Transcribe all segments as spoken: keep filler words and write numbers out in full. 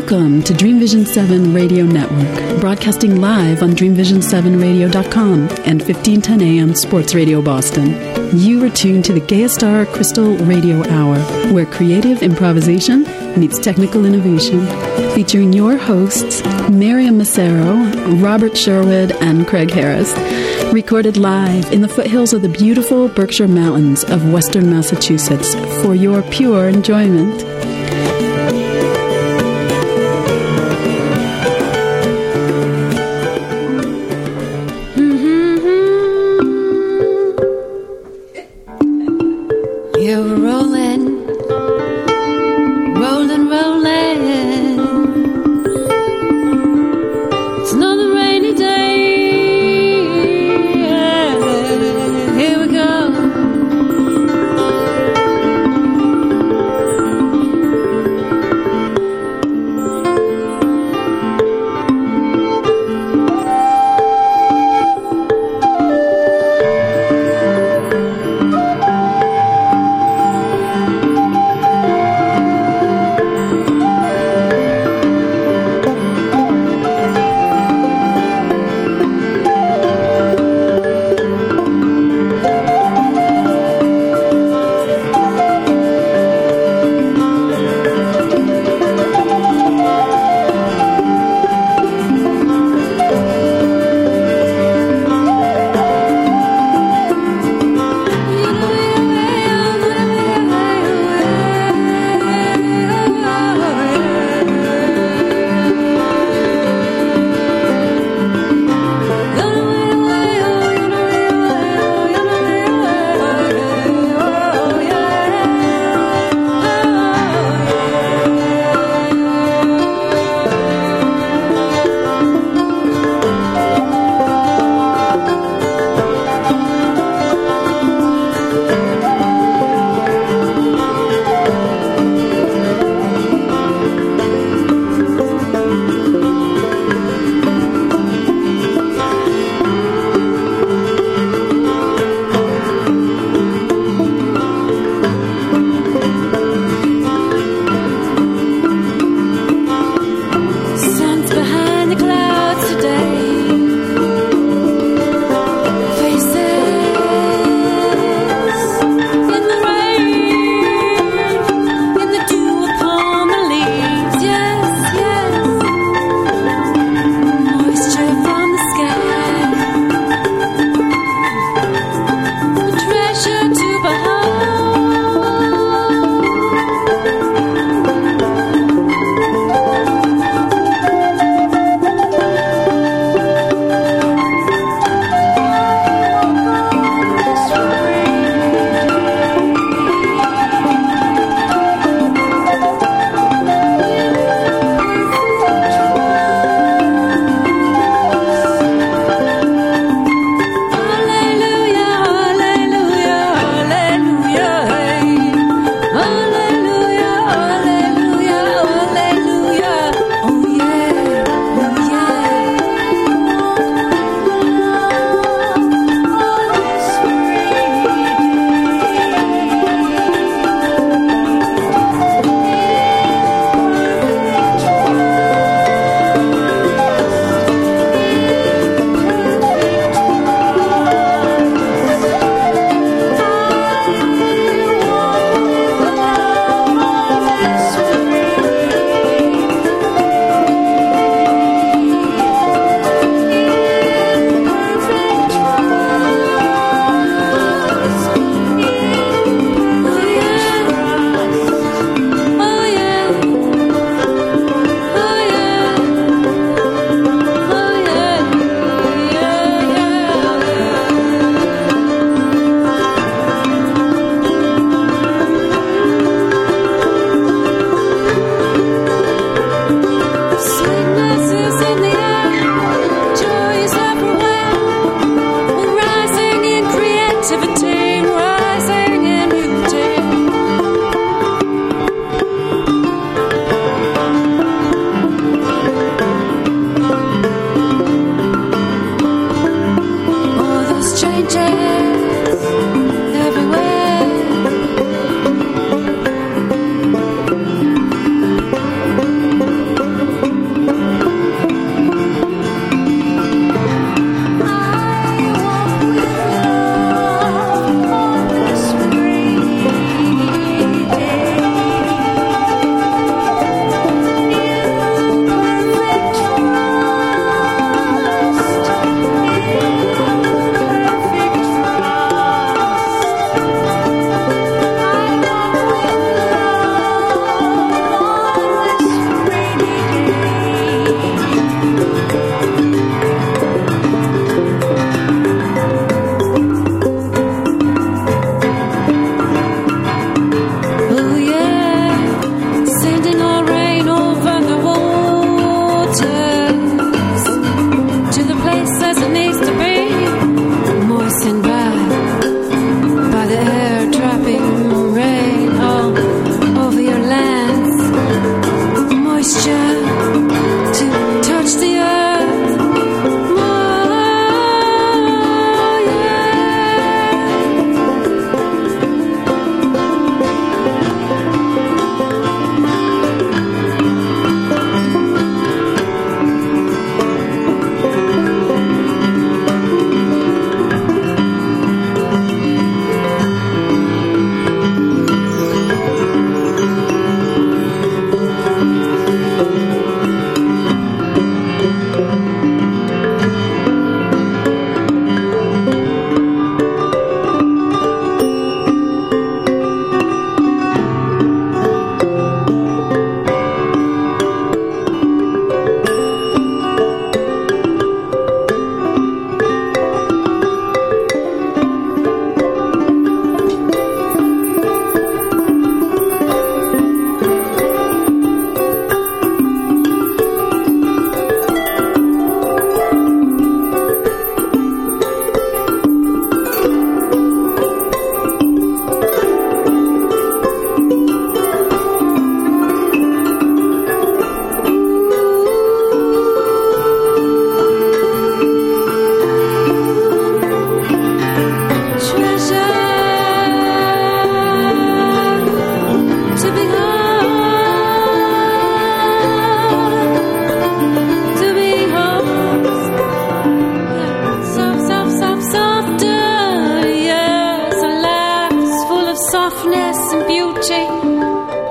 Welcome to Dream Vision seven Radio Network, broadcasting live on dream vision seven radio dot com and fifteen ten A M Sports Radio Boston. You are tuned to the Gaystar Crystal Radio Hour, where creative improvisation meets technical innovation, featuring your hosts, Miriam Massero, Robert Sherwood, and Craig Harris. Recorded live in the foothills of the beautiful Berkshire Mountains of western Massachusetts for your pure enjoyment.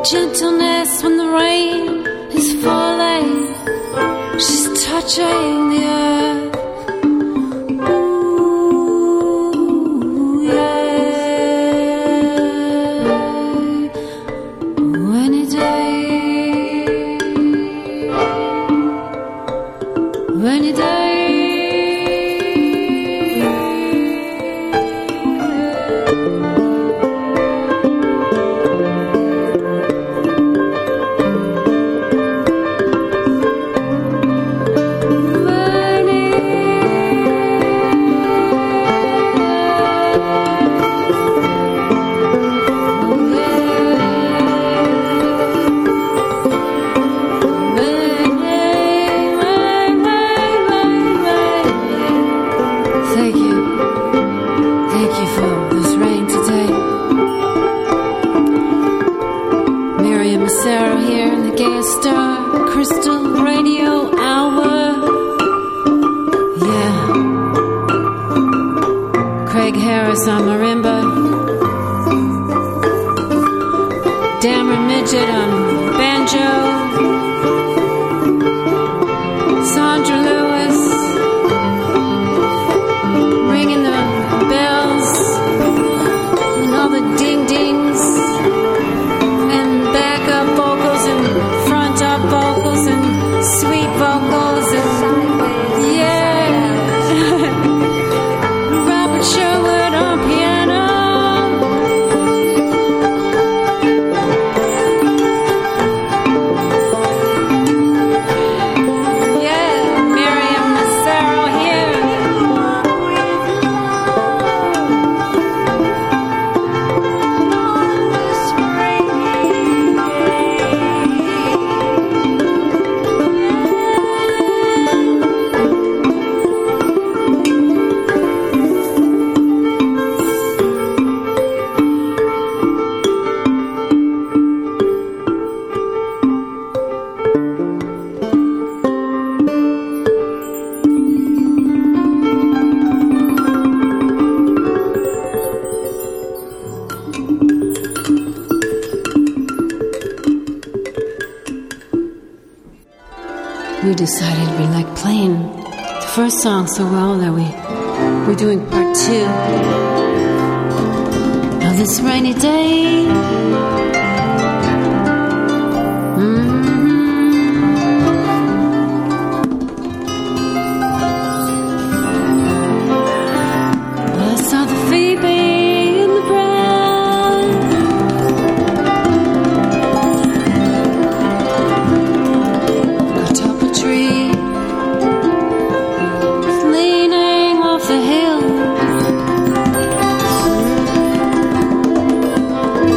Gentleness when the rain is falling, she's touching the earth. Ooh, yeah. Rainy day, rainy day. We decided we liked playing the first song so well that we we're doing part two of This Rainy Day. Leaning off the hill,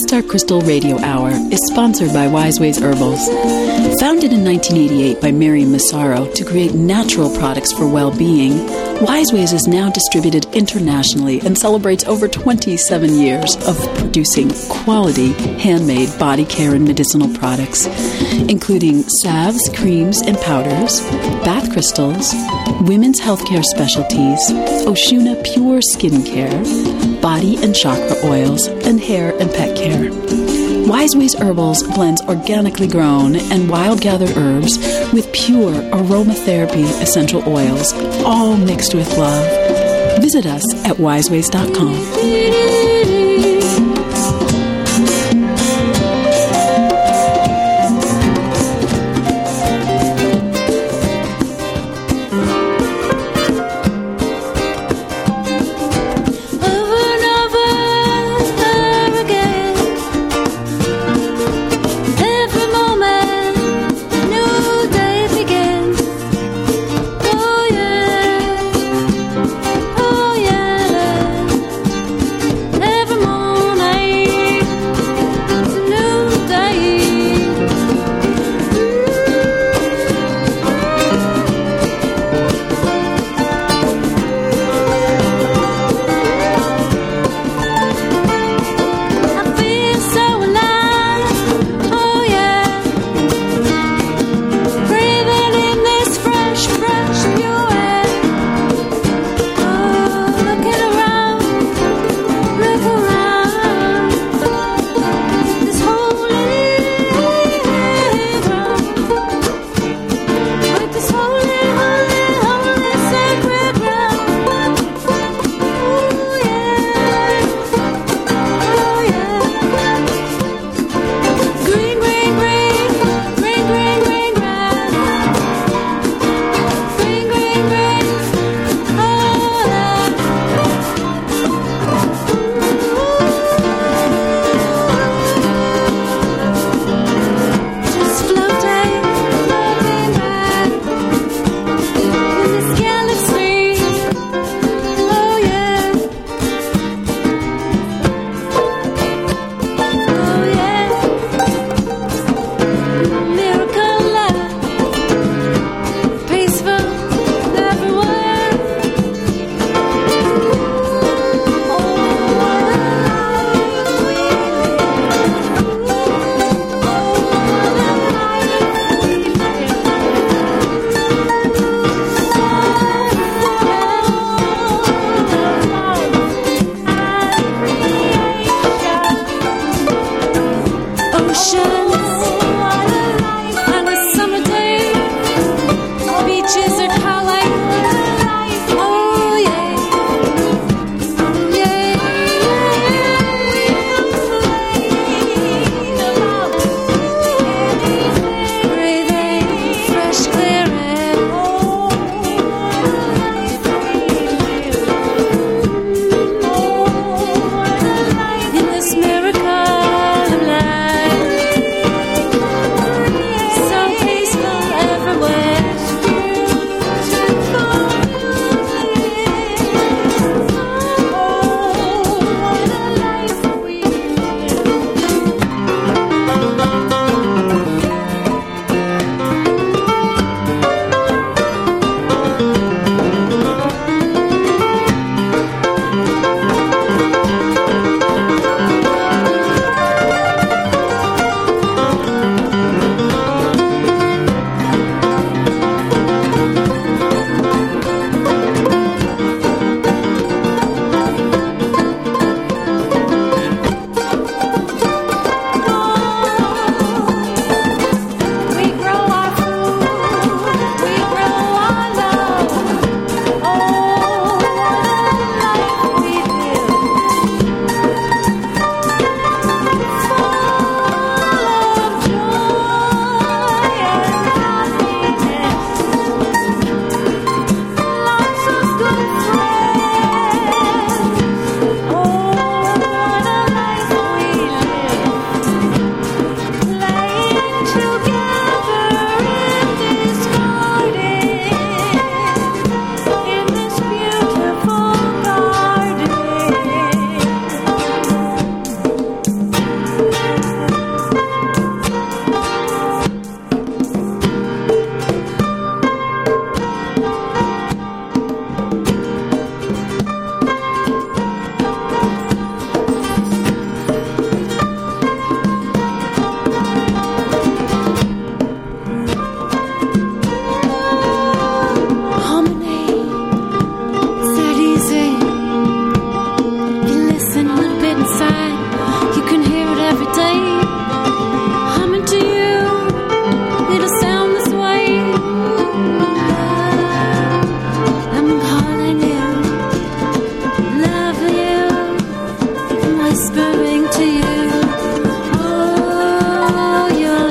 Star Crystal Radio Hour is sponsored by Wiseways Herbals. Founded in nineteen eighty-eight by Miriam Massaro to create natural products for well-being, Wiseways is now distributed internationally and celebrates over twenty-seven years of producing quality, handmade body care and medicinal products, including salves, creams, and powders, bath crystals, women's healthcare specialties, Oshuna Pure Skincare, body and chakra oils, and hair and pet care. Wiseways Herbals blends organically grown and wild-gathered herbs with pure aromatherapy essential oils, all mixed with love. Visit us at wiseways dot com.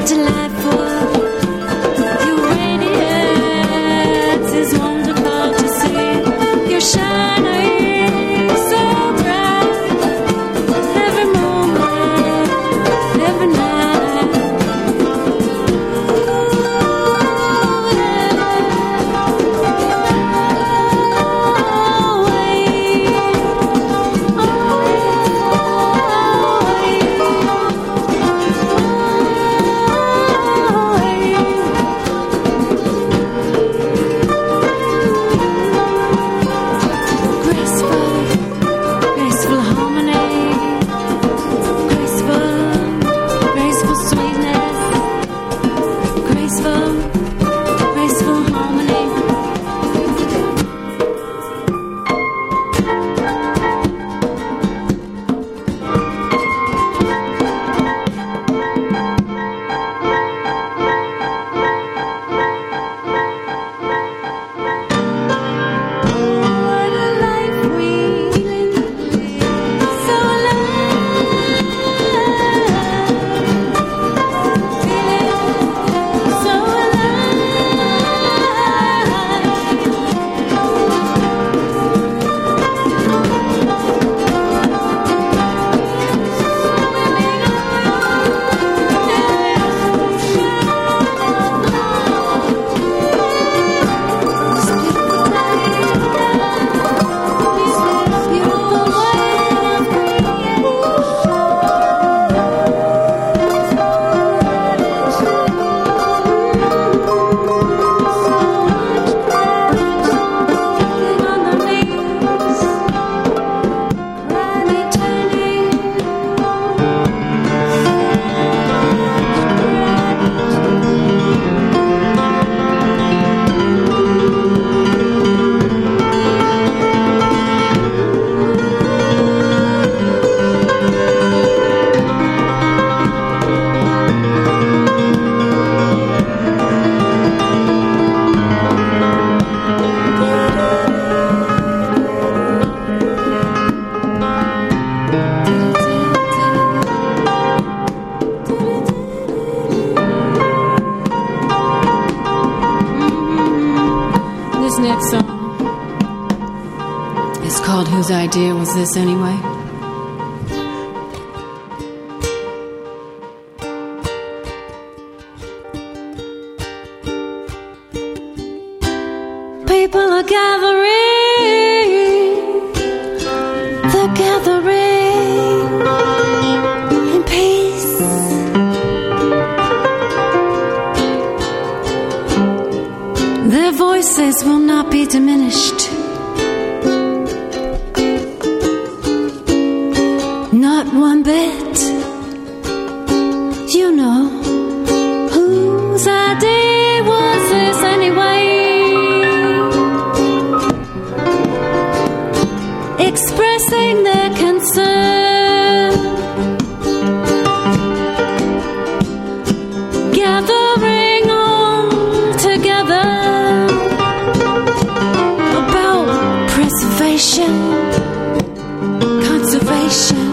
Whose idea was this anyway? People are gathering, they're gathering in peace. Their voices will not be diminished. Not one bit. You know, whose idea was this anyway? Expressing their concern, gathering all together about preservation, conservation,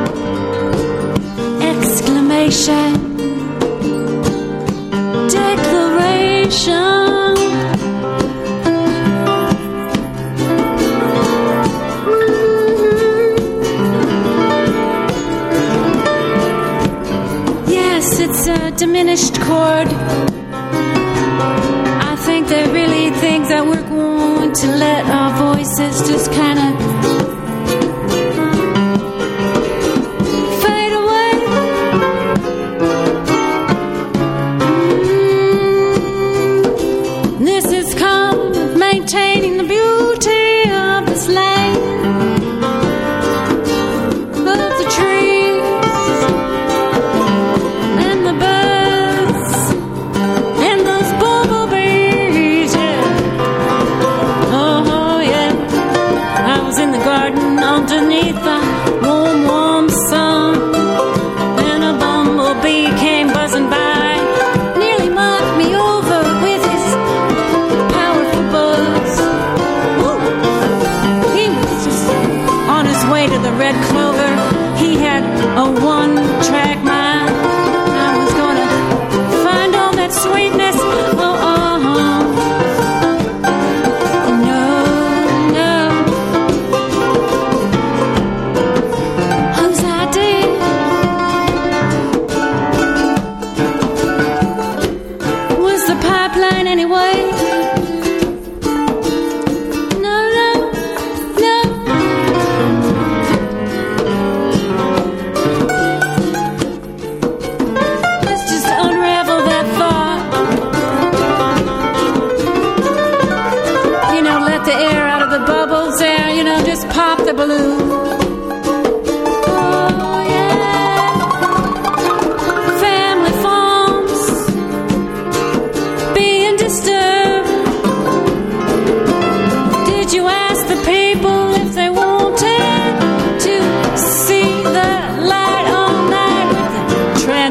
exclamation, declaration. It's a diminished chord. I think they really think that we're going to let our voices just kind of fade away. Mm-hmm. This is called maintaining the beauty of this land, of the trees. I was in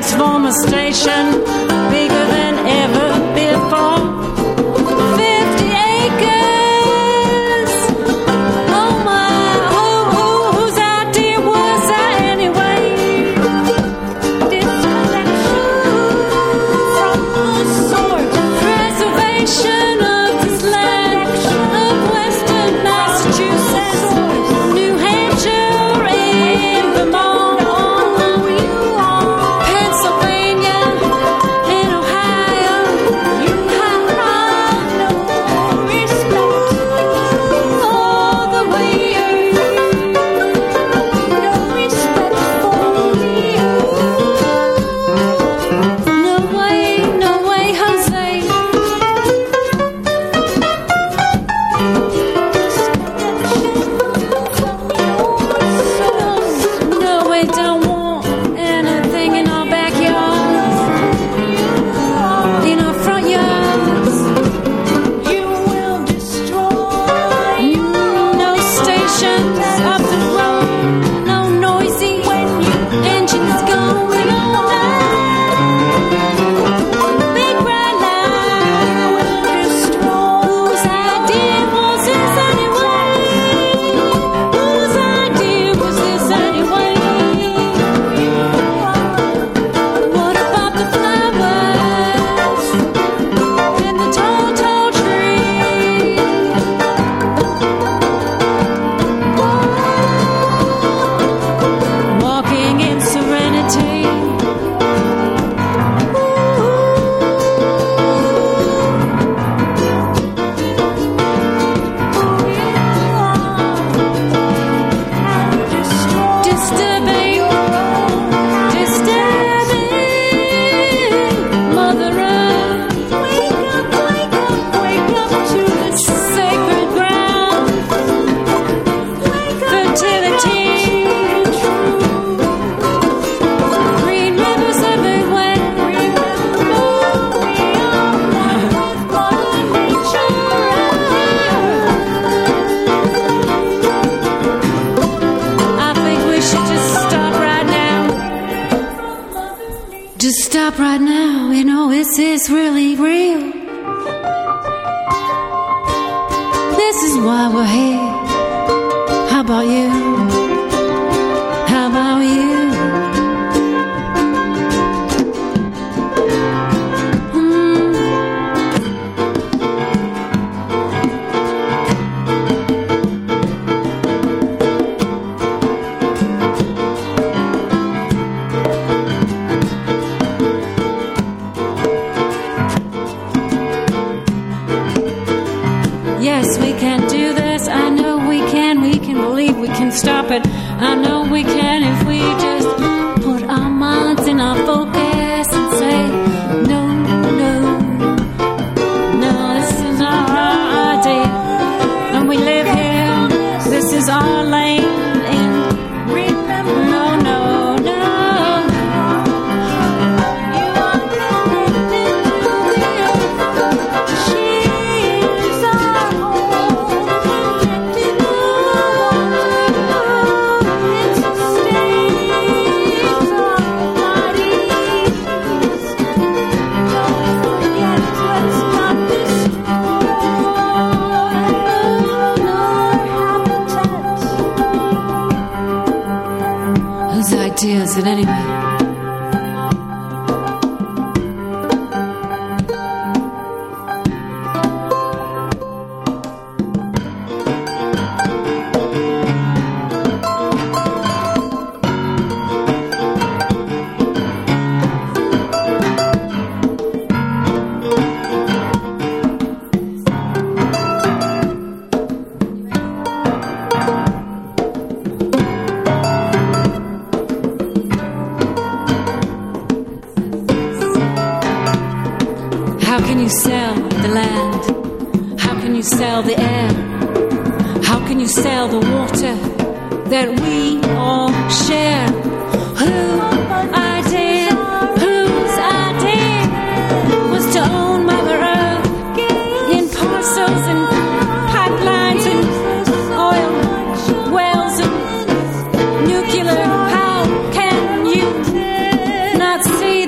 transformer station, bigger than ever before. Fifty acres. Oh my, who, who, whose idea was that anyway? Disconnection from the source. Preservation of this land, of Western Massachusetts, New Hampshire, and Vermont, Pennsylvania, and Ohio. You have no respect for the weird, no respect for you. No way, no way, Jose. No, we don't want anything in our backyards, in our front yards. You will destroy. No stations up the road, no noisy engines going on. Big red light will destroy. Whose idea was this anyway? Whose idea was this anyway? What about the flowers and the tall, tall trees? Walking in serenity. Disturbing, disturbing, Mother Earth. Wake up, wake up, wake up to the sacred ground. Fertility, green rivers everywhere. I think we should just stop right now. Just stop right now. You know, this is really real. This is why we're here. How about you? How about you? Hmm. Yes, we can do this. I know we can. We can believe we can stop it. I know we can if we just put our minds in our focus and say, no, no, no, this is not our idea. And we live here. This is our lane. And remember, no, no, no. You are she's our home. It sustains our bodies. Don't forget, let's not destroy our habitats. Whose idea is it anyway? How can you sell the land? How can you sell the air? How can you sell the water that we all share? Who idea, whose idea was to own Mother Earth in parcels and pipelines and oil wells and nuclear? How can you not see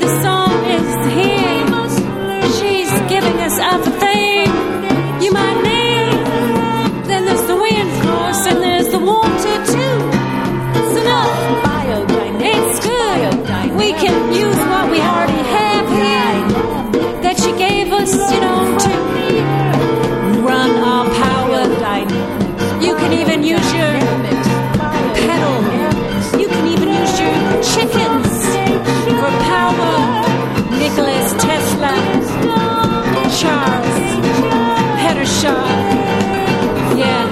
shot. Yeah.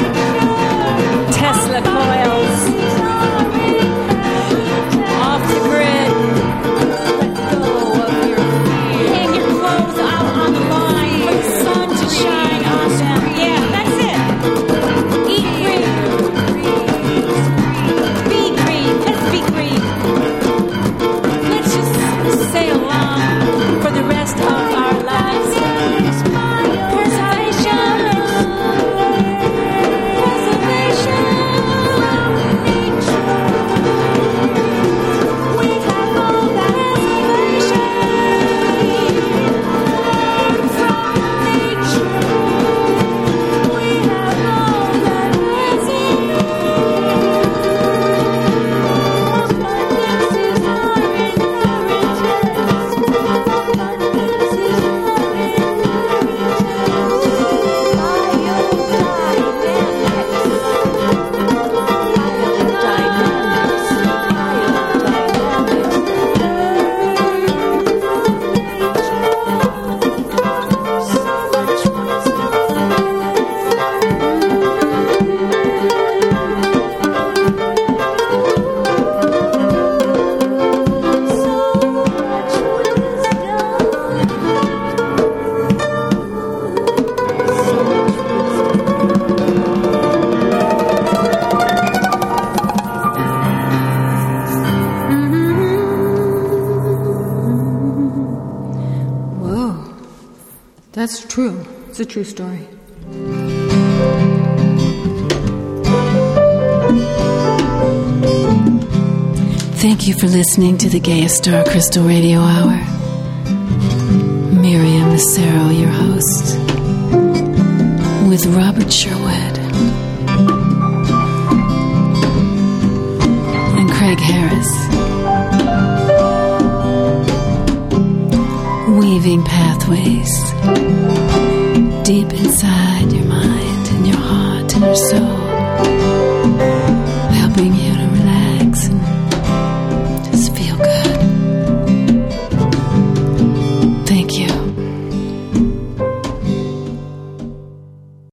Tesla coils. Off the grid. Let go of your fear. Hang your clothes out on the line for the sun to shine on them. Yeah, that's it. Eat green. Be green. Let's be green. Let's just sail along for the rest of our lives. Preservation. Preservation. We have all that preservation from nature. We have all that preservation. This is our Whoa. That's true. It's a true story. Thank you for listening to the Gaia Star Crystal Radio Hour. Miriam Massaro, your host, with Robert Sherwood and Craig Harris. Weaving pathways deep inside your mind and your heart and your soul, helping you to